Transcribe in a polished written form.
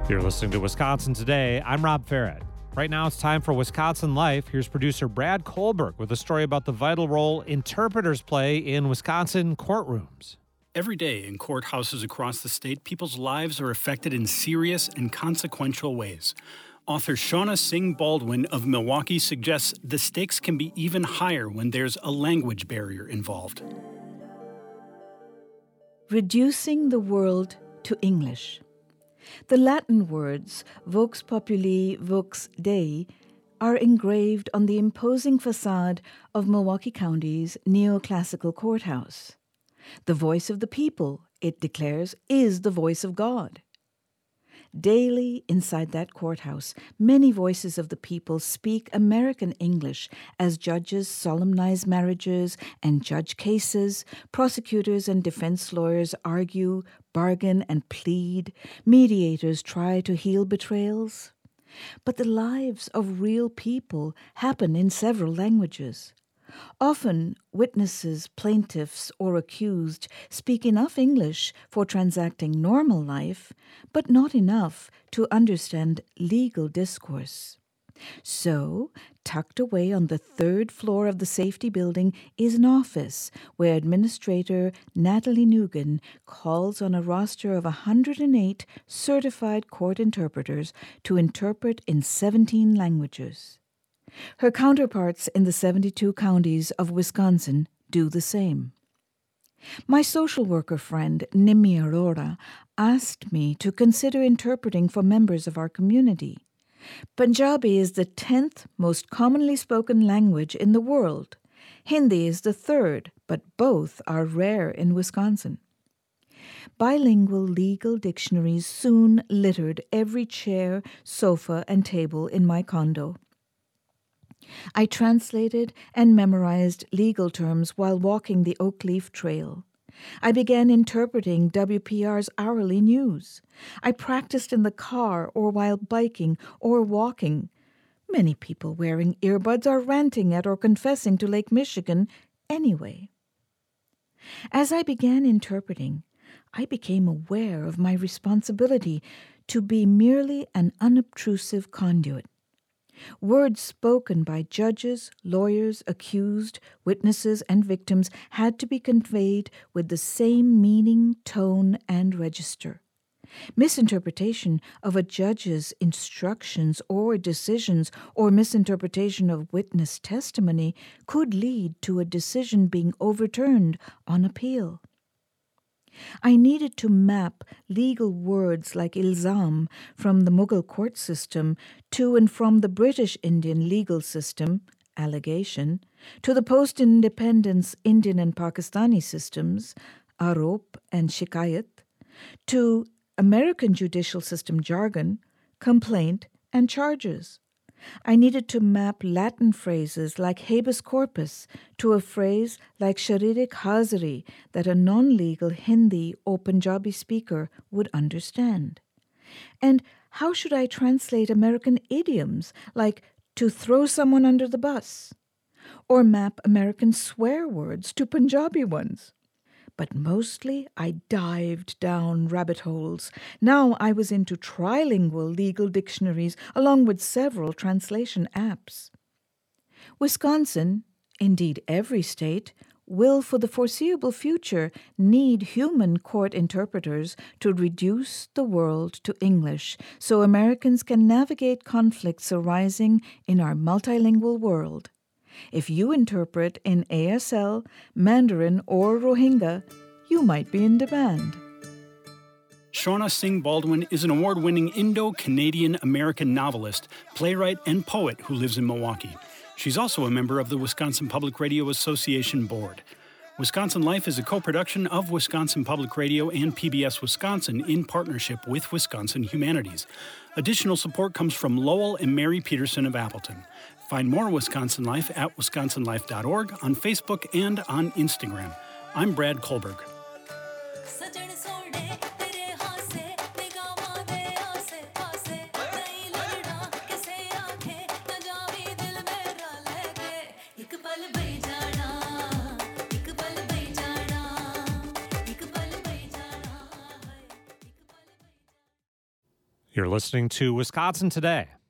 You're listening to Wisconsin Today. I'm Rob Farrett. Right now it's time for Wisconsin Life. Here's producer Brad Kohlberg with a story about the vital role interpreters play in Wisconsin courtrooms. Every day in courthouses across the state, people's lives are affected in serious and consequential ways. Author Shauna Singh Baldwin of Milwaukee suggests the stakes can be even higher when there's a language barrier involved. Reducing the world to English. The Latin words vox populi, vox Dei are engraved on the imposing facade of Milwaukee County's neoclassical courthouse. The voice of the people, it declares, is the voice of God. Daily inside that courthouse, many voices of the people speak American English as judges solemnize marriages and judge cases, prosecutors and defense lawyers argue, bargain, and plead, mediators try to heal betrayals. But the lives of real people happen in several languages. Often, witnesses, plaintiffs, or accused speak enough English for transacting normal life, but not enough to understand legal discourse. So, tucked away on the third floor of the safety building is an office where Administrator Natalie Nugan calls on a roster of 108 certified court interpreters to interpret in 17 languages. Her counterparts in the 72 counties of Wisconsin do the same. My social worker friend, Nimi Arora, asked me to consider interpreting for members of our community. Punjabi is the 10th most commonly spoken language in the world. Hindi is the 3rd, but both are rare in Wisconsin. Bilingual legal dictionaries soon littered every chair, sofa, and table in my condo. I translated and memorized legal terms while walking the Oak Leaf Trail. I began interpreting WPR's hourly news. I practiced in the car or while biking or walking. Many people wearing earbuds are ranting at or confessing to Lake Michigan anyway. As I began interpreting, I became aware of my responsibility to be merely an unobtrusive conduit. Words spoken by judges, lawyers, accused, witnesses, and victims had to be conveyed with the same meaning, tone, and register. Misinterpretation of a judge's instructions or decisions or misinterpretation of witness testimony could lead to a decision being overturned on appeal. I needed to map legal words like ilzam from the Mughal court system to and from the British Indian legal system, allegation, to the post-independence Indian and Pakistani systems, arop and shikayat, to American judicial system jargon, complaint, and charges. I needed to map Latin phrases like habeas corpus to a phrase like sharirik hazari that a non-legal Hindi or Punjabi speaker would understand. And how should I translate American idioms like to throw someone under the bus? Or map American swear words to Punjabi ones? But mostly I dived down rabbit holes. Now I was into trilingual legal dictionaries along with several translation apps. Wisconsin, indeed every state, will for the foreseeable future need human court interpreters to reduce the world to English so Americans can navigate conflicts arising in our multilingual world. If you interpret in ASL, Mandarin, or Rohingya, you might be in demand. Shauna Singh Baldwin is an award-winning Indo-Canadian American novelist, playwright, and poet who lives in Milwaukee. She's also a member of the Wisconsin Public Radio Association Board. Wisconsin Life is a co-production of Wisconsin Public Radio and PBS Wisconsin in partnership with Wisconsin Humanities. Additional support comes from Lowell and Mary Peterson of Appleton. Find more Wisconsin Life at wisconsinlife.org, on Facebook, and on Instagram. I'm Brad Kohlberg. You're listening to Wisconsin Today